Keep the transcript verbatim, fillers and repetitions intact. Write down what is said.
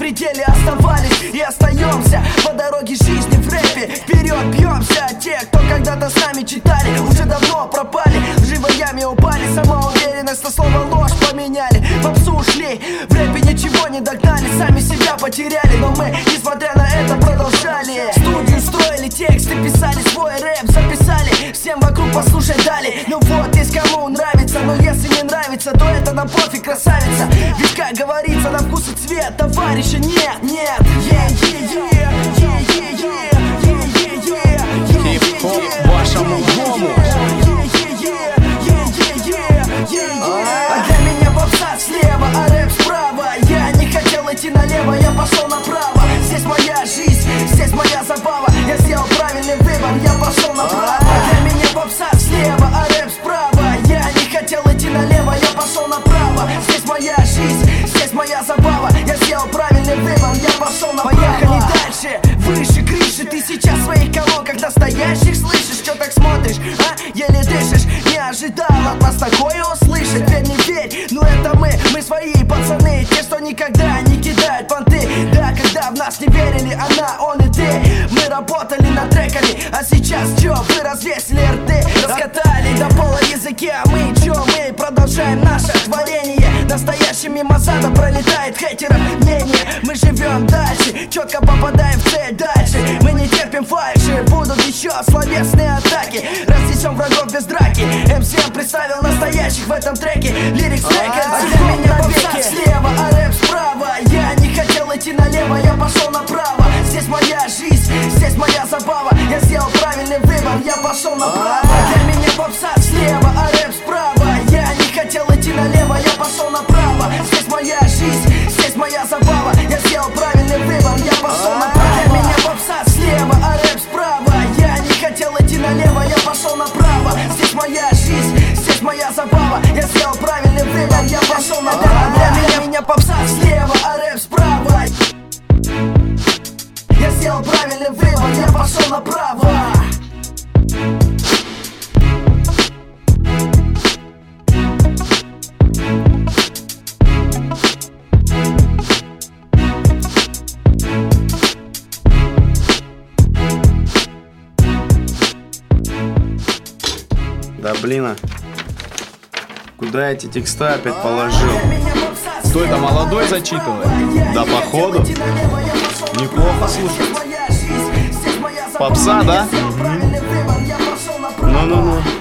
пределе оставались и остаемся по дороге жизни в рэпе. Вперед бьемся, а те, кто когда-то с нами читали, уже давно пропали, в живой яме упали. Самоуверенность на слово ложь поменяли, попсу ушли, в рэпе ничего не догнали, сами себя потеряли. Но мы, несмотря на это, продолжали. Студию строили, тексты писали, свой рэп записали, всем вокруг послушать дали. Ну вот, есть кому нравится, но если не нравится, то это нам пофиг, красавица. Ведь, как говорится, на вкус и цвет товарища нет, нет. Хип-хоп вашему дому. А для меня попса слева, а рэп справа. Я не хотел идти налево, я пошел направо. Здесь моя жизнь, здесь моя забава. Я сделал правильный выбор, я пошел направо. Для меня попса слева, а рэп справа. Я не хотел идти налево, я пошел направо. Здесь моя жизнь, здесь моя забава. Я сделал правильный выбор, я пошел направо. Поехали дальше, выше крыши. Ты сейчас в своих колонках настоящих слышишь? Что так смотришь, а? Еле дышишь. Не ожидал от нас такое услышать. Верь, не верь, но это мы, мы свои пацаны. Те, что никогда не кидают понты. Да, когда в нас не верили, она, он и ты. Мы работали над треками, а сейчас чё? Вы развесили рты, раскатали до пола языки. А мы чё? Мы продолжаем наше творение. Настоящим мимо зада пролетает хейтеров мнение. Мы живем дальше, четко попадаем в цель дальше. Мы не терпим фальши, будут еще словесные атаки. Разнесем врагов без драки. эм си эм представил настоящих в этом треке. Лирикс трекер, а для меня попса слева, а рэп справа. Я не хотел идти налево, я пошел направо. Здесь моя жизнь, здесь моя забава. Я сделал правильный выбор, я пошел направо. Для меня попса слева, а рэп справа. Я не хотел идти налево, я пошел направо. Здесь моя жизнь, здесь моя забава. Я сделал правильный выбор, я пошел направо. Для меня попса слева, а рэп справа. Я не хотел идти налево, я пошел направо. Здесь моя жизнь, здесь моя забава. Я сделал правильный выбор, я пошел направо. Для меня попса слева, а рэп справа. Я сделал правильный выбор, я пошел направо. Да блин, а куда эти текста опять положил? Кто это, молодой зачитывает? Да походу. Неплохо слушать. Попса, да? Ну-ну-ну.